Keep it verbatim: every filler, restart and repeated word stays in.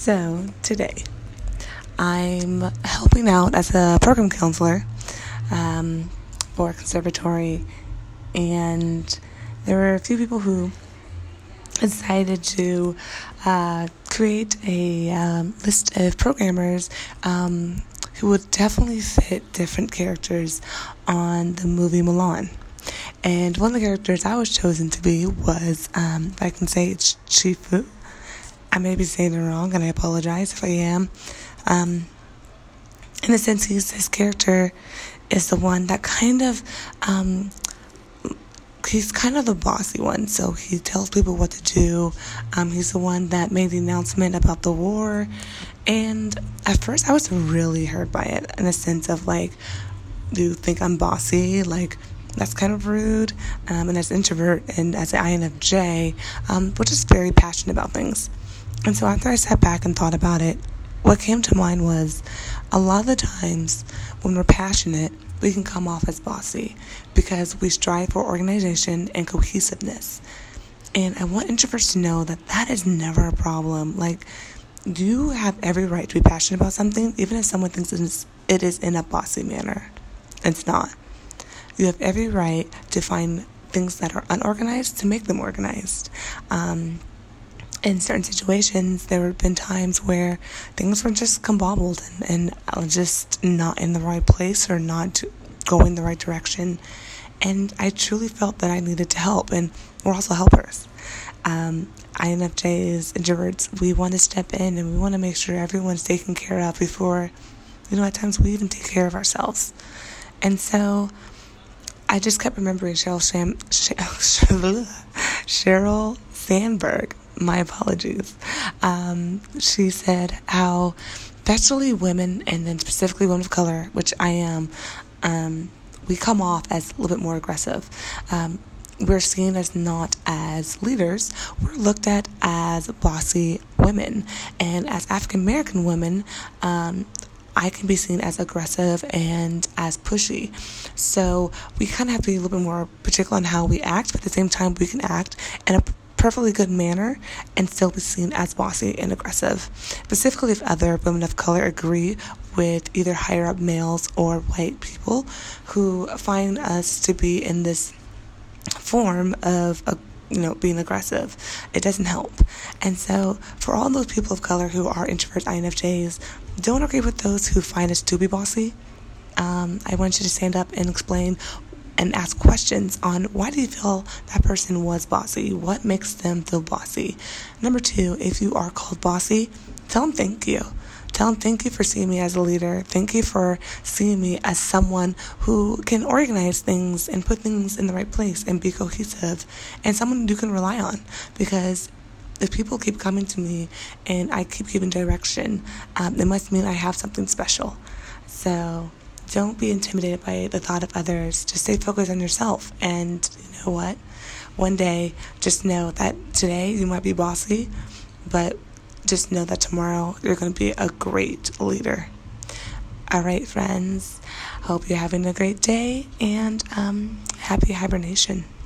So, today, I'm helping out as a program counselor um, for a conservatory, and there were a few people who decided to uh, create a um, list of programmers um, who would definitely fit different characters on the movie Mulan. And one of the characters I was chosen to be was, um, if I can say it's Shifu. I may be saying it wrong, and I apologize if I am. Um, in a sense, he's, his character is the one that kind of, um, he's kind of the bossy one. So he tells people what to do. Um, he's the one that made the announcement about the war. And at first, I was really hurt by it, in a sense of like, do you think I'm bossy? Like, that's kind of rude. Um, and as an introvert and as an I N F J, um, we're just very passionate about things. And so after I sat back and thought about it, what came to mind was a lot of the times when we're passionate, we can come off as bossy because we strive for organization and cohesiveness. And I want introverts to know that that is never a problem. Like, you have every right to be passionate about something, even if someone thinks it is in a bossy manner. It's not. You have every right to find things that are unorganized to make them organized. Um, in certain situations, there have been times where things were just combobbled and, and just not in the right place or not going the right direction. And I truly felt that I needed to help, and we're also helpers. Um, I N F Js, introverts, we want to step in and we want to make sure everyone's taken care of before, you know, at times we even take care of ourselves. And so I just kept remembering Sheryl, Sham, Sheryl Sandberg. My apologies. Um, she said how, especially women, and then specifically women of color, which I am, um, we come off as a little bit more aggressive. Um, we're seen as not as leaders. We're looked at as bossy women. And as African American women, um, I can be seen as aggressive and as pushy. So we kind of have to be a little bit more particular on how we act, but at the same time we can act in a perfectly good manner and still be seen as bossy and aggressive. Specifically if other women of color agree with either higher up males or white people who find us to be in this form of a you know, being aggressive. It doesn't help. And so for all those people of color who are introverts, I N F Js, don't agree with those who find us to be bossy. Um, I want you to stand up and explain and ask questions on why do you feel that person was bossy? What makes them feel bossy? Number two, if you are called bossy, tell them thank you. Tell them thank you for seeing me as a leader. Thank you for seeing me as someone who can organize things and put things in the right place and be cohesive, and someone you can rely on. Because if people keep coming to me and I keep giving direction, um, it must mean I have something special. So don't be intimidated by the thought of others. Just stay focused on yourself. And you know what? One day, just know that today you might be bossy, but just know that tomorrow you're going to be a great leader. All right, friends. Hope you're having a great day, and um, happy hibernation.